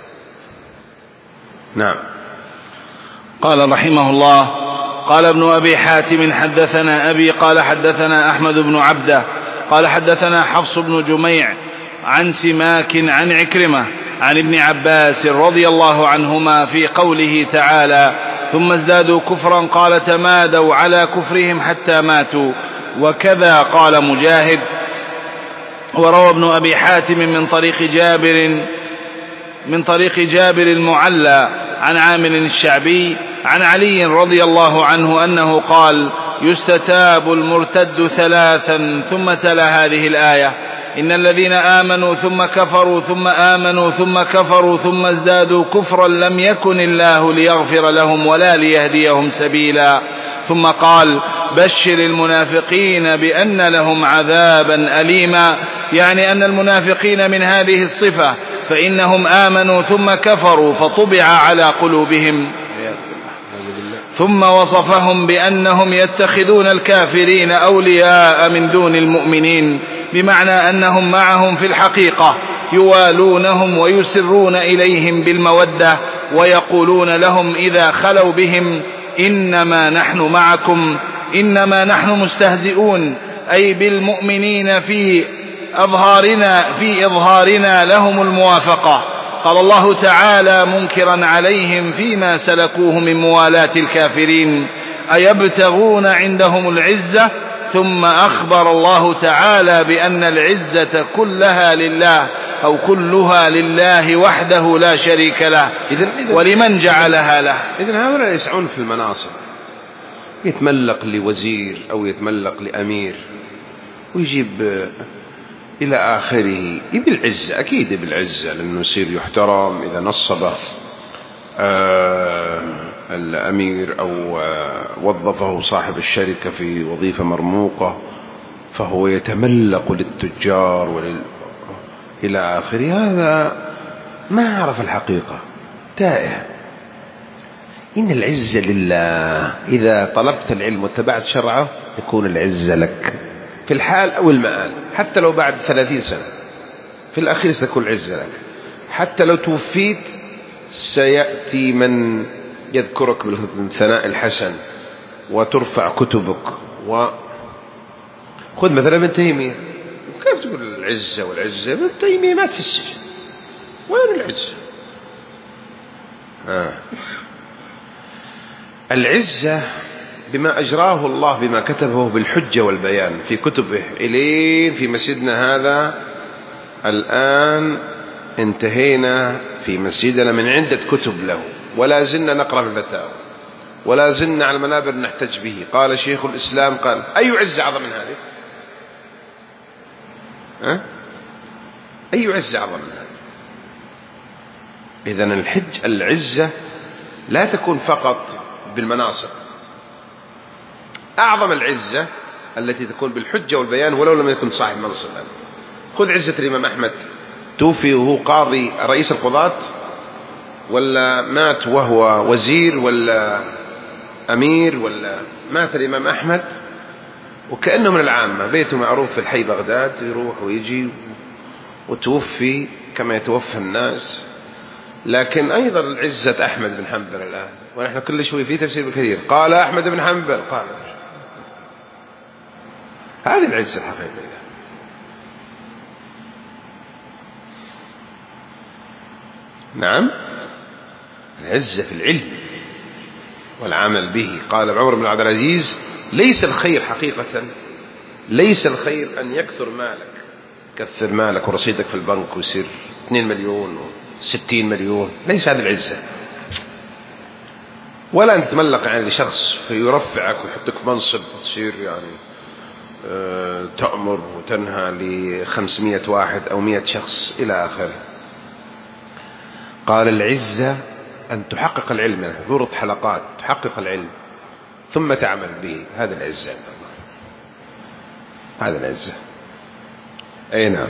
نعم. قال رحمه الله: قال ابن أبي حاتم حدثنا أبي قال حدثنا أحمد بن عبده قال حدثنا حفص بن جميع عن سماك عن عكرمة عن ابن عباس رضي الله عنهما في قوله تعالى: ثم ازدادوا كفرا قال تمادوا على كفرهم حتى ماتوا. وكذا قال مجاهد. وروى ابن أبي حاتم من طريق جابر المعلى عن عامر الشعبي عن علي رضي الله عنه أنه قال: يستتاب المرتد ثلاثا، ثم تلا هذه الآية: إن الذين آمنوا ثم كفروا ثم آمنوا ثم كفروا ثم ازدادوا كفرا لم يكن الله ليغفر لهم ولا ليهديهم سبيلا. ثم قال: بشر المنافقين بأن لهم عذابا أليما، يعني أن المنافقين من هذه الصفة، فإنهم آمنوا ثم كفروا فطبع على قلوبهم. ثم وصفهم بأنهم يتخذون الكافرين أولياء من دون المؤمنين، بمعنى أنهم معهم في الحقيقة، يوالونهم ويسرون إليهم بالمودة، ويقولون لهم إذا خلوا بهم: إنما نحن معكم، إنما نحن مستهزئون، أي بالمؤمنين في إظهارنا لهم الموافقة. قال الله تعالى منكرا عليهم فيما سلكوه من موالاة الكافرين: أيبتغون عندهم العزة. ثم أخبر الله تعالى بأن العزة كلها لله أو كلها لله وحده لا شريك له، ولمن جعلها له. إذن هؤلاء يسعون في المناصب، يتملق لوزير أو يتملق لأمير ويجيب إلى آخره، يبي العزة، أكيد يبي العزة، لأنه يصير يحترم. إذا نصبه الأمير أو وظفه صاحب الشركة في وظيفة مرموقة فهو يتملق للتجار إلى آخره. هذا ما عرف الحقيقة، تائه. إن العزة لله، إذا طلبت العلم واتبعت شرعه يكون العزة لك في الحال أو المآل، حتى لو بعد 30 سنة في الأخير ستكون العزة لك. حتى لو توفيت سيأتي من يذكرك بالثناء الحسن وترفع كتبك. خذ مثلا ابن تيمية، كيف تقول العزة والعزة؟ ابن تيمية مات في السجن، وين العزة؟ العزة بما أجراه الله، بما كتبه بالحجة والبيان في كتبه، إلين في مسجدنا هذا الآن انتهينا في مسجدنا من عدة كتب له، ولا زلنا نقرأ في الفتاوى، ولا زلنا على المنابر نحتج به. قال شيخ الإسلام، قال: أي عزة أعظم من هذه؟ أي عزة أعظم من هذه؟ إذن العزة لا تكون فقط بالمناصب، أعظم العزة التي تكون بالحجة والبيان ولو لم يكن صاحب منصب. خذ عزة الإمام أحمد توفي وهو قاضي رئيس القضاة، ولا مات وهو وزير ولا أمير، ولا مات الإمام أحمد وكأنه من العامة، بيته معروف في الحي بغداد، يروح ويجي وتوفي كما يتوفى الناس. لكن أيضا عزة أحمد بن حنبل الآن، ونحن كل شوي في تفسير كثير قال أحمد بن حنبل قال، هذه العزة الحقيقية. نعم، العزة في العلم والعمل به. قال عمر بن عبد العزيز ليس الخير حقيقة، ليس الخير أن يكثر مالك، كثر مالك ورصيدك في البنك ويصير 2 مليون و60 مليون، ليس هذا العزة. ولا أن تتملق يعني لشخص فيرفعك ويحطك منصب وتصير يعني تأمر وتنهى ل500 واحد أو 100 شخص إلى آخره. قال العزة أن تحقق العلم، يعني ذرة حلقات تحقق العلم ثم تعمل به، هذا العزة، هذا العزة. أي نعم.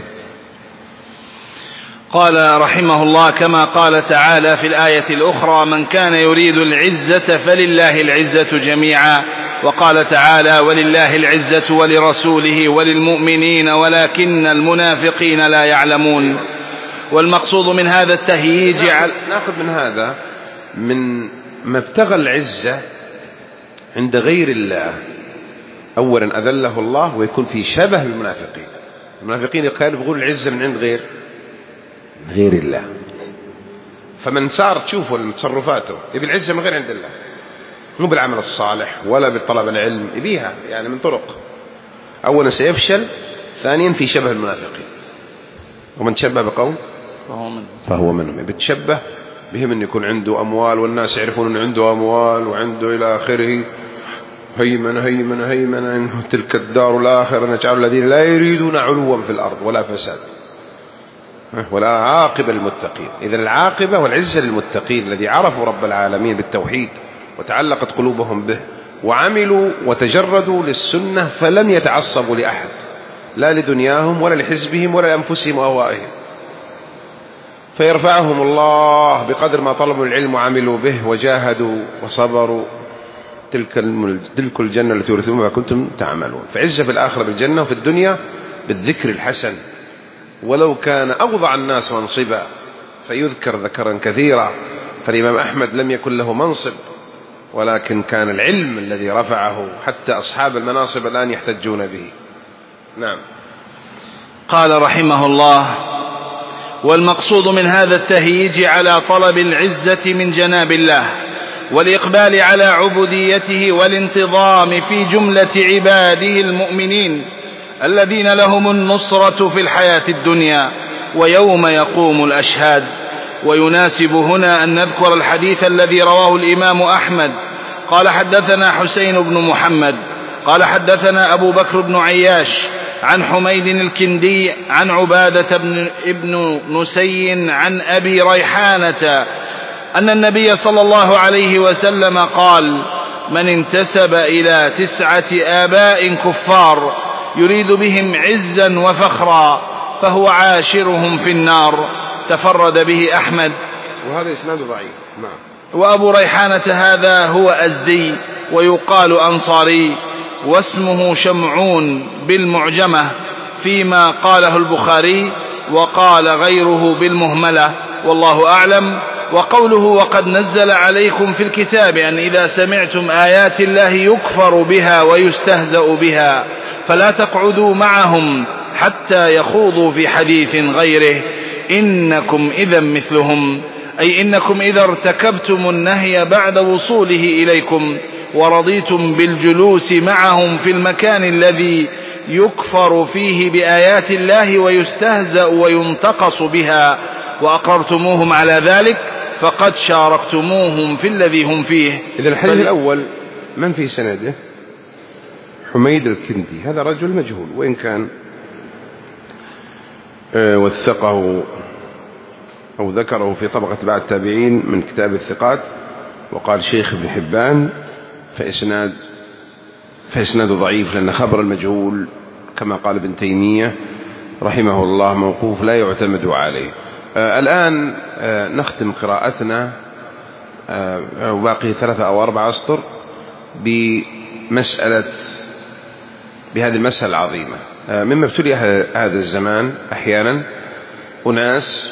قال رحمه الله كما قال تعالى في الآية الأخرى: من كان يريد العزة فلله العزة جميعا. وقال تعالى: ولله العزة ولرسوله وللمؤمنين ولكن المنافقين لا يعلمون. والمقصود من هذا التهييج نأخذ من هذا من مبتغى العزة عند غير الله، أولا أذله الله ويكون في شبه المنافقين. المنافقين كانوا يبغون العزة من عند غير الله، فمن صار تشوفه تصرفاته يبي العزة من غير عند الله، مو بالعمل الصالح ولا بالطلب العلم، يبيها يعني من طرق. أولا سيفشل، ثانيا في شبه المنافقين. ومن شبه بقوم فهو منهم. بتشبه بهم أن يكون عنده أموال والناس يعرفون أن عنده أموال وعنده إلى آخره، هيمنة إنه تلك الدار الآخرة نجعل الذين لا يريدون علوا في الأرض ولا فساد ولا عاقبة للمتقين. إذن العاقبة والعزة للمتقين الذي عرفوا رب العالمين بالتوحيد وتعلقت قلوبهم به وعملوا وتجردوا للسنة، فلم يتعصبوا لأحد، لا لدنياهم ولا لحزبهم ولا لأنفسهم وأهوائهم، فيرفعهم الله بقدر ما طلبوا العلم وعملوا به وجاهدوا وصبروا. تلك الجنة التي تورثونها كنتم تعملون. فعزة في الآخرة بالجنة، وفي الدنيا بالذكر الحسن، ولو كان أوضع الناس منصبا فيذكر ذكرا كثيرا. فالإمام أحمد لم يكن له منصب، ولكن كان العلم الذي رفعه حتى أصحاب المناصب الآن يحتجون به. نعم. قال رحمه الله: والمقصود من هذا التهييج على طلب العزة من جناب الله والإقبال على عبوديته والانتظام في جملة عباده المؤمنين الذين لهم النصرة في الحياة الدنيا ويوم يقوم الأشهاد. ويناسب هنا أن نذكر الحديث الذي رواه الإمام أحمد قال: حدثنا حسين بن محمد قال حدثنا أبو بكر بن عياش عن حميد الكندي عن عبادة ابن نسي عن أبي ريحانة أن النبي صلى الله عليه وسلم قال: من انتسب إلى 9 آباء كفار يريد بهم عزا وفخرا فهو عاشرهم في النار. تفرد به أحمد، وهذا إسناد ضعيف. نعم. وأبو ريحانة هذا هو أزدي ويقال أنصاري، واسمه شمعون بالمعجمة فيما قاله البخاري، وقال غيره بالمهملة، والله أعلم. وقوله: وقد نزل عليكم في الكتاب أن إذا سمعتم آيات الله يكفر بها ويستهزأ بها فلا تقعدوا معهم حتى يخوضوا في حديث غيره إنكم إذا مثلهم، أي إنكم إذا ارتكبتم النهي بعد وصوله إليكم ورضيتم بالجلوس معهم في المكان الذي يكفر فيه بآيات الله ويستهزأ وينتقص بها وأقررتموهم على ذلك فقد شاركتموهم في الذي هم فيه. إذا الحديث الأول من في سنده؟ حميد الكندي، هذا رجل مجهول، وإن كان وثقه أو ذكره في طبقة بعد التابعين من كتاب الثقات، وقال شيخ ابن حبان فإسناد ضعيف، لأن خبر المجهول كما قال ابن تيمية رحمه الله موقوف لا يعتمد عليه. الآن نختم قراءتنا وباقي 3 أو 4 أسطر بهذه المسألة العظيمة. مما ابتلي هذا الزمان أحيانا أناس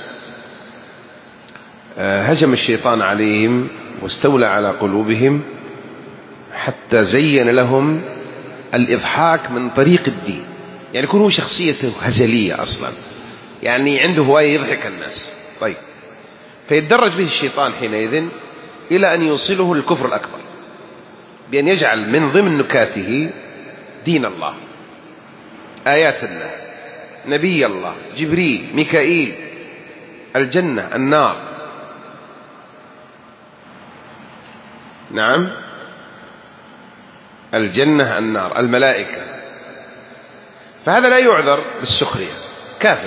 هجم الشيطان عليهم واستولى على قلوبهم حتى زين لهم الإضحاك من طريق الدين، يعني يكون هو شخصيته هزلية أصلا، يعني عنده هواية يضحك الناس. طيب، فيتدرج به الشيطان حينئذ إلى أن يوصله للكفر الأكبر بأن يجعل من ضمن نكاته دين الله، آيات الله، نبي الله، جبريل، ميكائيل، الجنة، النار. نعم، الجنة، النار، الملائكة. فهذا لا يعذر بالسخرية، كافر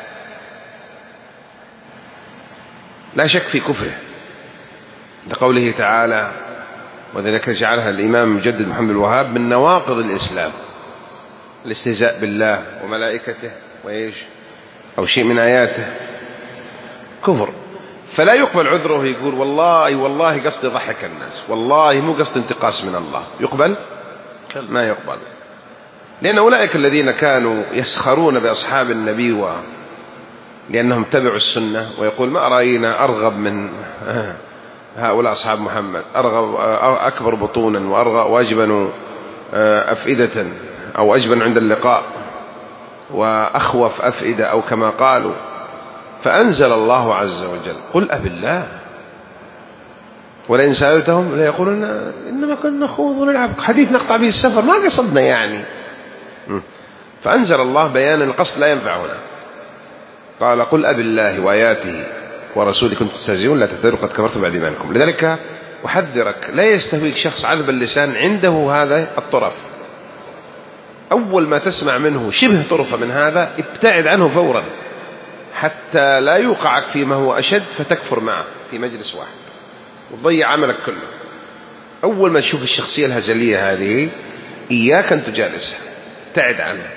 لا شك في كفره، لقوله تعالى: وذلك جعلها الإمام مجدد محمد الوهاب من نواقض الإسلام الاستهزاء بالله وملائكته وإيش أو شيء من آياته، كفر. فلا يقبل عذره، يقول والله قصد ضحك الناس، والله مو قصد انتقاص من الله، يقبل؟ ما يقبل، لأن أولئك الذين كانوا يسخرون بأصحاب النبي لأنهم تبعوا السنة ويقول ما رأينا أرغب من هؤلاء أصحاب محمد، أرغب أكبر بطونا وأجبن أفئدة، أو أجبن عند اللقاء وأخوف أفئدة، أو كما قالوا. فأنزل الله عز وجل: قل أب الله ولئن سألتهم ليقولون إنما كنا نخوض ونلعب، حديث نقطع به السفر، ما قصدنا يعني. فأنزل الله بيان القصد لا ينفع هنا، قال: قل أب الله وآياته ورسوله كنتم تستهزئون لا تعتذروا قد كفرتم بعد إيمانكم. لذلك أحذرك، لا يستهويك شخص عذب اللسان عنده هذا الطرف، أول ما تسمع منه شبه طرفة من هذا ابتعد عنه فورا حتى لا يوقعك فيما هو أشد فتكفر معه في مجلس واحد وتضيع عملك كله. أول ما تشوف الشخصية الهزلية هذه إياك أن تجالسها، ابتعد عنها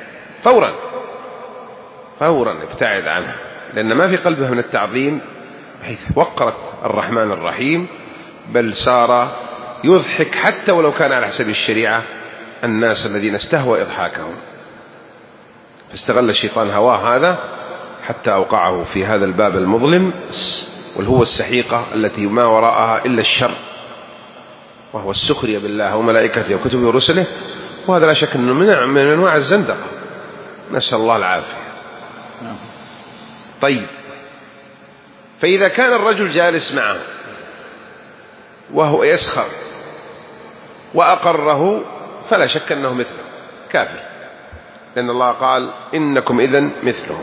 فورا ابتعد عنها، لأن ما في قلبه من التعظيم بحيث وقرت الرحمن الرحيم، بل صار يضحك حتى ولو كان على حسب الشريعة الناس الذين استهوى إضحاكهم. فاستغل الشيطان هواه هذا حتى أوقعه في هذا الباب المظلم، والهو السحيقة التي ما وراءها إلا الشر، وهو السخرية بالله وملائكته وكتبه ورسله، وهذا لا شك أنه من أنواع الزندقة، نسأل الله العافية. طيب، فإذا كان الرجل جالس معه وهو يسخر وأقره فلا شك أنه مثله كافر، لأن الله قال: إنكم إذن مثلهم.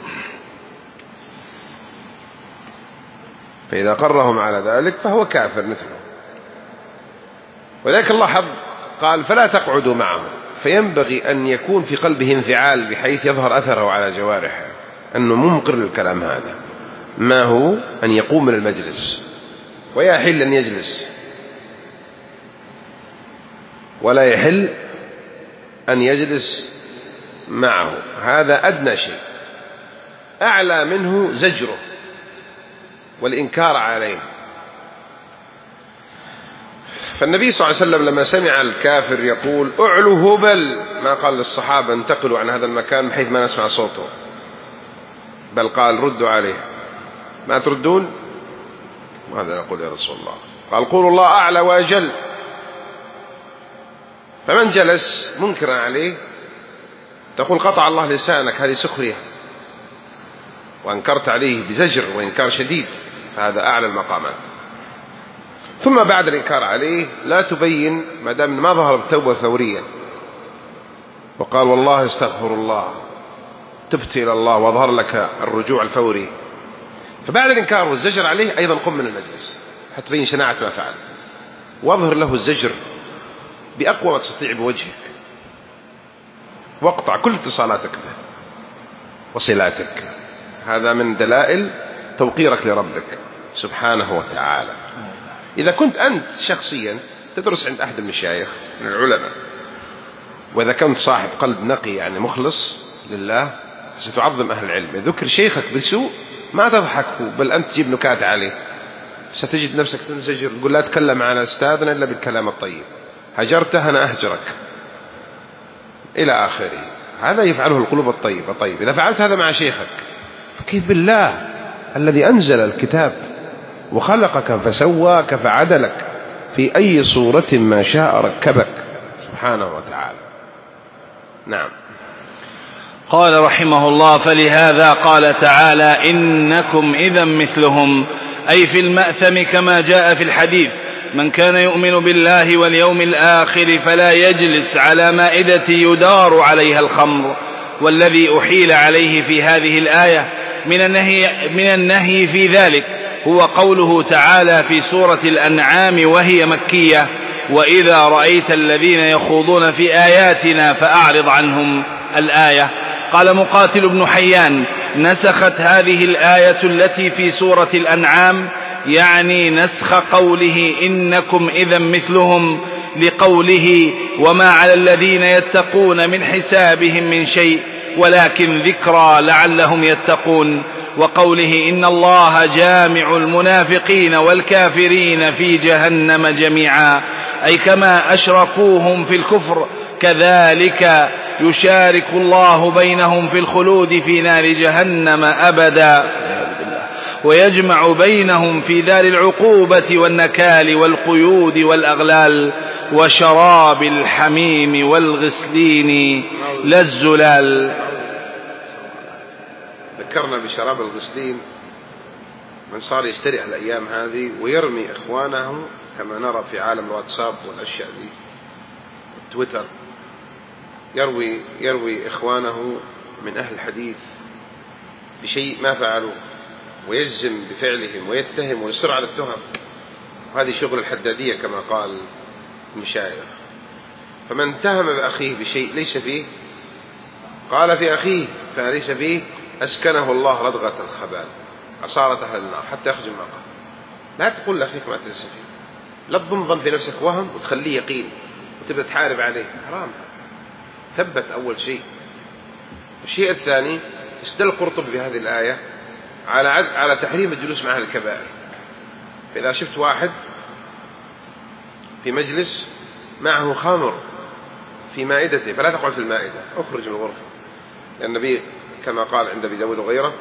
فإذا قرهم على ذلك فهو كافر مثله. ولكن الله حظ قال: فلا تقعدوا معه، فينبغي أن يكون في قلبه انفعال بحيث يظهر أثره على جوارحه أنه ممقر للكلام هذا. ما هو؟ أن يقوم من المجلس، ويحل أن يجلس، ولا يحل أن يجلس معه، هذا أدنى شيء. أعلى منه زجره والإنكار عليه. فالنبي صلى الله عليه وسلم لما سمع الكافر يقول: اعلوا هبل، ما قال للصحابة انتقلوا عن هذا المكان بحيث ما نسمع صوته، بل قال: ردوا عليه. ما تردون؟ ماذا نقول يا رسول الله؟ قال: قولوا الله أعلى وأجل. فمن جلس منكرا عليه تقول: قطع الله لسانك، هذه سخرية، وأنكرت عليه بزجر وإنكار شديد، فهذا أعلى المقامات. ثم بعد الإنكار عليه لا تبين ما دام ما ظهر التوبة فوريا وقال: والله استغفر الله، تبت إلى الله وظهر لك الرجوع الفوري، فبعد الإنكار والزجر عليه أيضا قم من المجلس حتى تبين شناعة ما فعل، واظهر له الزجر بأقوى ما تستطيع بوجهك، واقطع كل اتصالاتك به وصلاتك. هذا من دلائل توقيرك لربك سبحانه وتعالى. إذا كنت أنت شخصيا تدرس عند أحد المشايخ من العلماء، وإذا كنت صاحب قلب نقي يعني مخلص لله، ستعظم أهل العلم. ذكر شيخك بسوء ما تضحك، بل أنت تجيب نكات عليه، ستجد نفسك تنزجر، تقول لا تكلم على أستاذنا إلا بالكلام الطيب، هجرته أنا أهجرك إلى آخره. هذا يفعله القلوب الطيبة. طيب إذا فعلت هذا مع شيخك فكيف بالله الذي أنزل الكتاب وخلقك فسواك فعدلك في أي صورة ما شاء ركبك سبحانه وتعالى. نعم. قال رحمه الله: فلهذا قال تعالى: إنكم إذا مثلهم، أي في المأثم، كما جاء في الحديث: من كان يؤمن بالله واليوم الآخر فلا يجلس على مائدة يدار عليها الخمر. والذي أحيل عليه في هذه الآية من النهي في ذلك هو قوله تعالى في سورة الأنعام وهي مكية: وإذا رأيت الذين يخوضون في آياتنا فأعرض عنهم، الآية. قال مقاتل بن حيان: نسخت هذه الآية التي في سورة الأنعام، يعني نسخ قوله إنكم إذا مثلهم لقوله: وما على الذين يتقون من حسابهم من شيء ولكن ذكرى لعلهم يتقون، وقوله: إن الله جامع المنافقين والكافرين في جهنم جميعا، أي كما أشركوهم في الكفر كذلك يشارك الله بينهم في الخلود في نار جهنم أبدا، ويجمع بينهم في دار العقوبة والنكال والقيود والأغلال وشراب الحميم والغسلين لا الزلال. ذكرنا بشراب الغسلين، من صار يشتري الأيام هذه ويرمي إخوانه كما نرى في عالم الواتساب والأشياء دي، تويتر، يروي إخوانه من أهل الحديث بشيء ما فعلوا ويجزم بفعلهم ويتهم ويصر على التهم، وهذه شغل الحدادية كما قال المشايخ. فمن اتهم بأخيه بشيء ليس فيه، قال في أخيه فليس فيه، أسكنه الله ردغة الخبال، عصارة أهل النار حتى يخرج ما قال. لا تقول لأخيك ما تليس فيه، لا تضمن في نفسك وهم وتخليه يقين وتبدأ تحارب عليه، حرام. ثبت أول شيء. الشيء الثاني، استدل القرطبي بهذه الآية على تحريم الجلوس مع أهل الكبائر. فإذا شفت واحد في مجلس معه خمر في مائدته فلا تقعد في المائدة، اخرج من الغرفة، لأن النبي كما قال عند أبي داود وغيره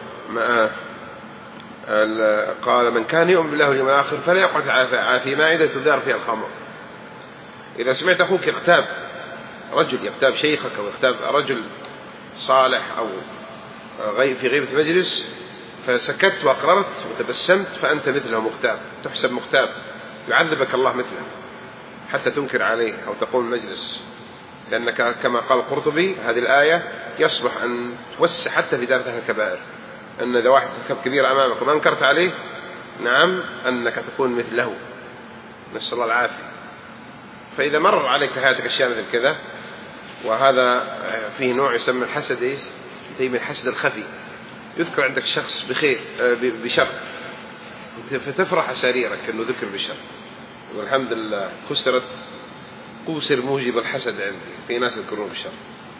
قال: من كان يؤمن بالله واليوم الآخر فلا يقعد في مائدة تدار فيها الخمر. إذا سمعت أخوك يغتاب رجل، يغتاب شيخك أو يغتاب رجل صالح أو في غيبة مجلس، فسكت وأقررت وتبسمت، فأنت مثله مغتاب، تحسب مغتاب، يعذبك الله مثله حتى تنكر عليه أو تقوم المجلس. لأنك كما قال القرطبي هذه الآية يصلح أن توسع حتى في دائرة أهل الكبائر، أن إذا واحد ارتكب كبير أمامك وما انكرت عليه، نعم، أنك تكون مثله، نسأل الله العافية. فإذا مر عليك في حياتك أشياء مثل كذا، وهذا فيه نوع يسمى الحسد، إيش؟ من الحسد الخفي، يذكر عندك شخص بخير بشر فتفرح سريرك أنه ذكر بشر، والحمد لله كسر موجب الحسد عندي، في ناس يذكرون بشر.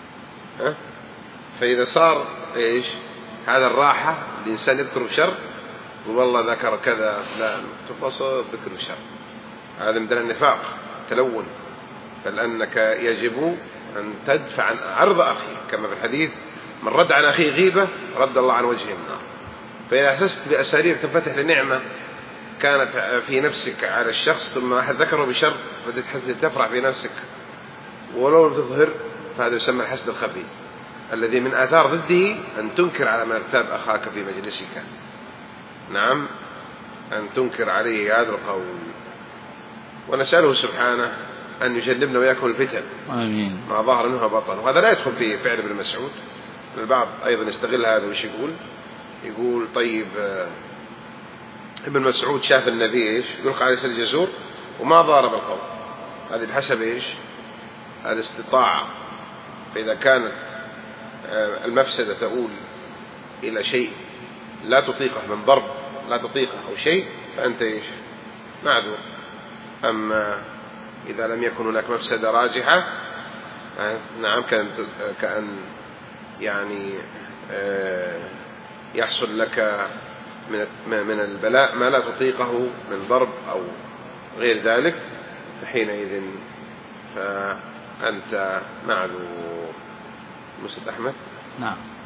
فإذا صار إيش هذا الراحة الإنسان يذكر بشر، والله ذكر كذا لا تبسط ذكر بشر، هذا من النفاق تلون. بل أنك يجب أن تدفع عن عرض أخيك، كما في الحديث: من رد عن أخيه غيبة رد الله عن وجهه النار. فإذا أحسست بأسارير تنفتح لنعمة كانت في نفسك على الشخص، ثم أحد ذكره بشر فتفرح في نفسك ولو لم تظهر، فهذا يسمى الحسد الخفي، الذي من آثار ضده أن تنكر على من ارتاب أخاك في مجلسك، نعم، أن تنكر عليه هذا القول. ونسأله سبحانه أن يجنبنا وإياكم الفتن، آمين، ما ظهر منها بطن. وهذا لا يدخل في فعل ابن مسعود. البعض أيضا يستغل هذا، وش يقول طيب ابن مسعود شاف النبي إيش يلقى عليه سل الجزور وما ضارب القول، هذه بحسب إيش الاستطاعة. فإذا كانت المفسدة تؤول إلى شيء لا تطيقه من ضرب لا تطيقه أو شيء، فأنت إيش معذور. أما إذا لم يكن هناك مفسدة راجحة، نعم، كأن يعني يحصل لك من البلاء ما لا تطيقه من ضرب أو غير ذلك، فحينئذ فأنت معذور. أحمد. نعم.